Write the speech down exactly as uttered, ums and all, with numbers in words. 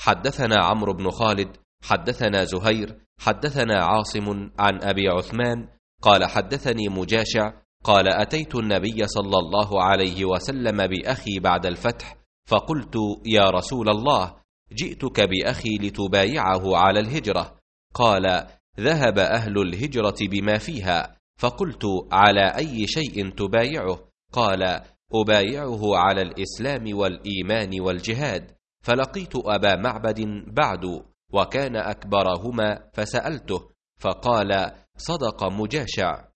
حدثنا عمرو بن خالد حدثنا زهير حدثنا عاصم عن أبي عثمان قال حدثني مجاشع قال أتيت النبي صلى الله عليه وسلم بأخي بعد الفتح فقلت يا رسول الله جئتك بأخي لتبايعه على الهجرة. قال ذهب أهل الهجرة بما فيها. فقلت على أي شيء تبايعه؟ قال أبايعه على الإسلام والإيمان والجهاد. فلقيت أبا معبد بعد وكان أكبرهما فسألته فقال صدق مجاشع.